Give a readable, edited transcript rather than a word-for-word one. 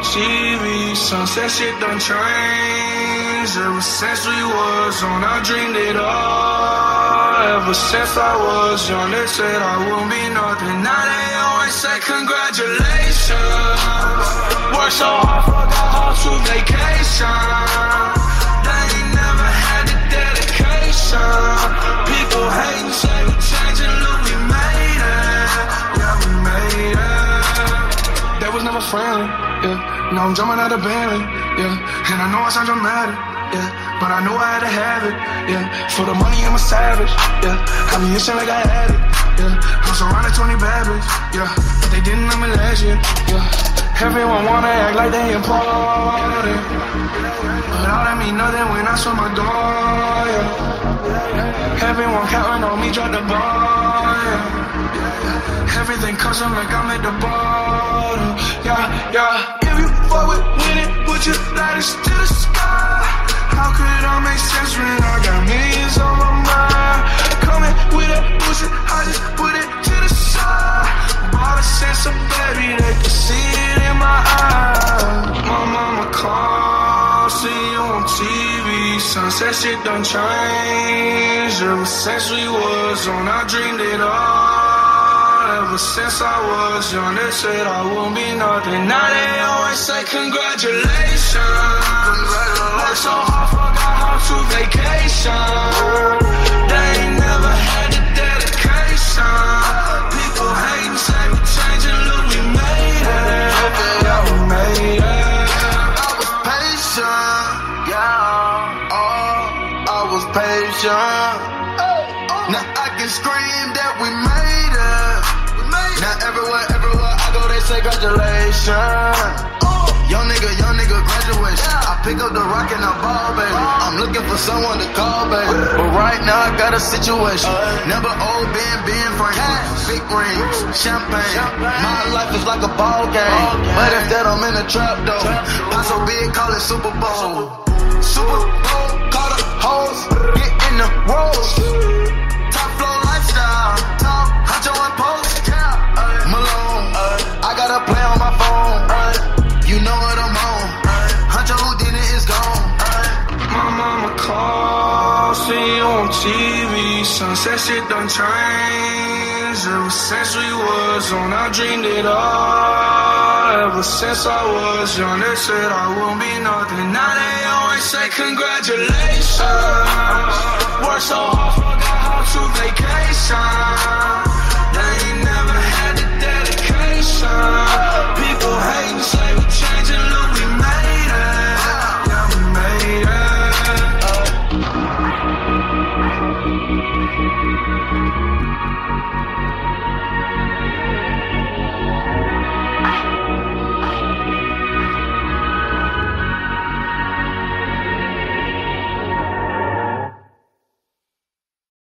TV. Sunset shit done changed. Ever since we was on, I dreamed it all. Ever since I was young, they said I wouldn't be nothing. Now they always say congratulations. Worked so hard, forgot how to vacation. They ain't never had the dedication. People hating, say we changing, look, we made it. Yeah, we made it. They was never friendly, yeah. Now I'm jumping out of Bentley, yeah. And I know I sound dramatic, yeah. But I knew I had to have it, yeah. For the money, I'm a savage, yeah. I be itching like I had it, yeah. I'm surrounded 20 bad bitches, yeah. But they didn't know me last year, yeah. Everyone wanna act like they important, but all that mean nothing when I saw my door, yeah. Everyone counting on me, drop the ball, yeah. Everything custom like I'm at the bottom, yeah, yeah. If you fuck with it, put your lighters to the sky. How could I make sense when I got millions on my mind? Coming with that bullshit, I just put it to the side. Bought a sense of baby, they can see it in my eyes. My mama called, see you on TV. Sunset shit done changed. Ever since we was on, I dreamed it all. Ever since I was young, they said I wouldn't be nothing. Now they always say congratulations. Worked so hard, forgot how to vacation. They ain't never had the dedication. People hating, say we changing, look, we made it. Yeah, we made it. I was patient, yeah. Oh, I was patient. Now I can scream that we made it. Now everywhere I go, they say congratulations. Young nigga graduation. I pick up the rock and I ball, baby. I'm looking for someone to call, baby. But right now I got a situation. Never old Ben Franklin. Big rings, champagne. My life is like a ball game. But instead I'm in a trap though. Not so big, call it Super Bowl. Super Bowl, call the hoes, get in the rolls. Top flow lifestyle, top honcho and post. Malone, I got a play on my phone. You know what I'm on. Huncho Houdini is gone. My mama called, see you on TV. Sunset shit done changed. Ever since we was on, I dreamed it all. Ever since I was young, they said I wouldn't be nothing. Now they always say congratulations.